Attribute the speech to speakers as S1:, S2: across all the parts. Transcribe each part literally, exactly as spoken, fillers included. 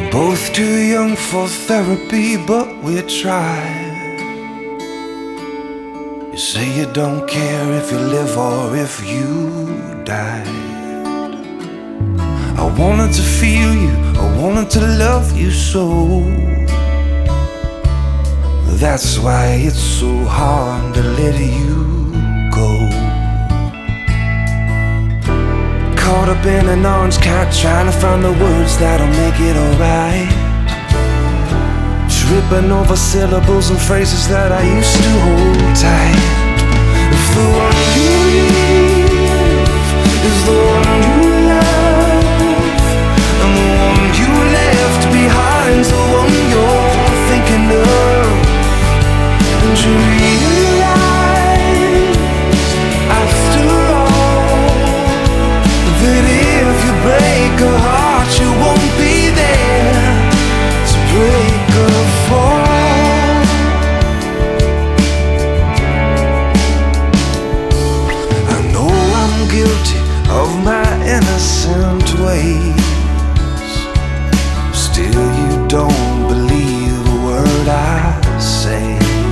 S1: Both too young for therapy, but we tried. You say you don't care if you live or if you die. I wanted to feel you, I wanted to love you so. That's why it's so hard to let you go. Caught up in an orange cat, trying to find the words that'll make it alright. Tripping over syllables and phrases that I used to hold tight. If the one you leave is the one you love, and the one you left behind's the one you're thinking of, and you realize after all that if you break a heart, you won't be there to break a fall. I know I'm guilty of my innocent ways. Still you don't believe a word I say.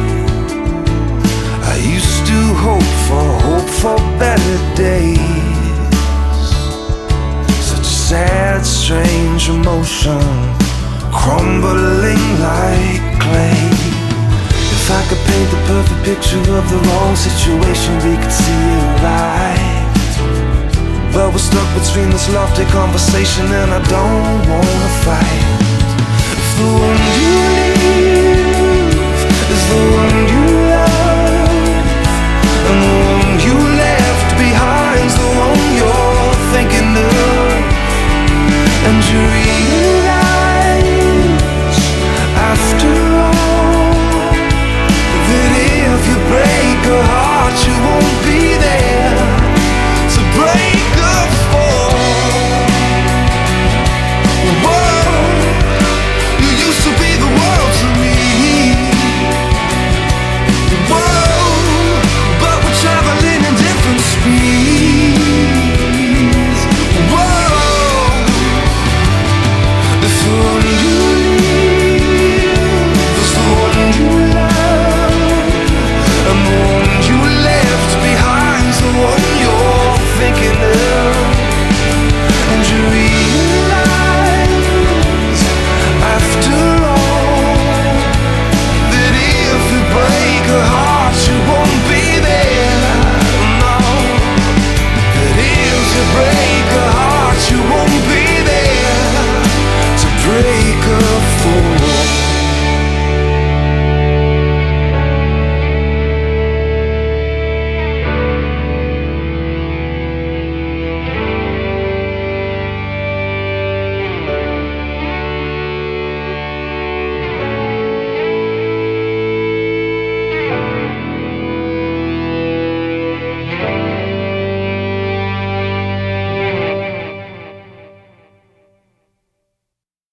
S1: I used to hope for, hope for better days. Such a sad, strange emotion, crumbling like clay. If I could paint the perfect picture of the wrong situation, we could see it right. But we're stuck between this lofty conversation, and I don't wanna fight. If the one you leave is the one you